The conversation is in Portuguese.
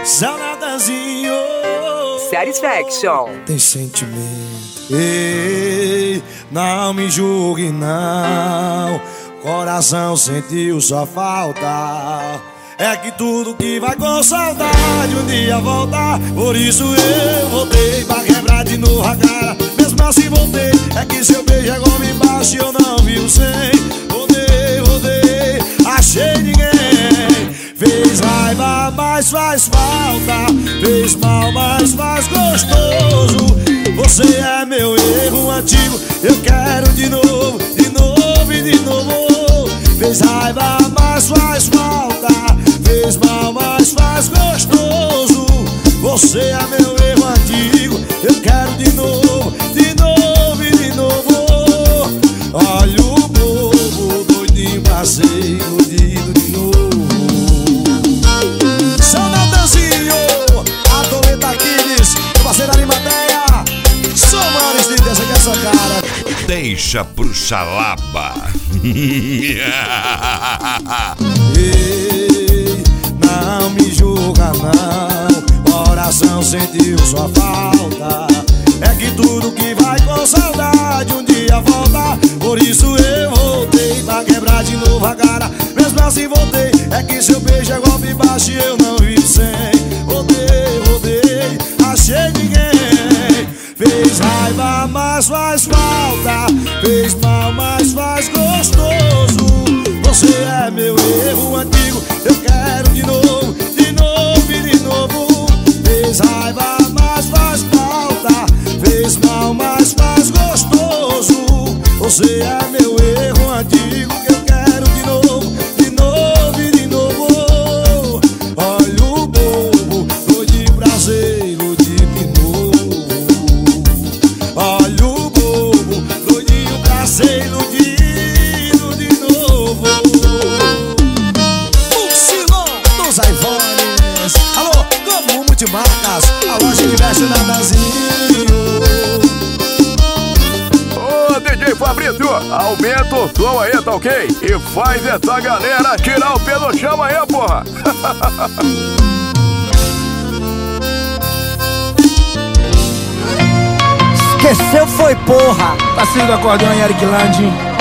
Saudadazinho. Satisfaction. Tem sentimento. Ei, não me julgue não. Coração sentiu sua falta. É que tudo que vai com saudade um dia voltar. Por isso eu voltei pra quebrar de novo a cara. Mesmo assim voltei. É que seu beijo é golpe embaixo e eu não vi o sem. Voltei, achei ninguém. Fez raiva, mas faz falta. Fez mal, mas faz gostoso. Você é meu erro antigo. Eu quero de novo, de novo e de novo. Fez raiva, mas faz falta. Fez mal, mas faz gostoso. Você é meu erro antigo. Eu quero de novo, de novo e de novo. Olha o bobo, doidinho pra ser iludido de novo. Saudadazinho, a Toreta Kids, meu parceiro Arimateia. Sou maiores de Deus, aqui essa cara. Deixa pro Xalaba. Ei, não me julga não. Coração sentiu sua falta. É que tudo que vai com saudade um dia volta. Por isso eu voltei pra quebrar de novo a cara. Mesmo assim voltei. É que seu beijo é golpe baixo e eu não vi sem. Voltei, achei ninguém. Fez raiva, mas faz falta. Fez mal, mas faz gostoso. Você é meu erro antigo. Eu quero de novo, de novo e de novo. Fez raiva, mas faz falta. Fez mal, mas faz gostoso. Você é meu erro antigo. Eu quero de novo, de novo e de novo. Olha o bobo, doidinho pra ser iludido de novo. Olha o bobo, doidinho pra ser iludido de novo. O Silão dos iPhones. Alô, Gamo Multimarcas, a loja que veste Nadazinho. Ô DJ Fabrício, aumenta o som aí, tá ok? E faz essa galera tirar o pé do chão aí, porra. Esqueceu foi porra. Passinho do acordeão em Eric Lange.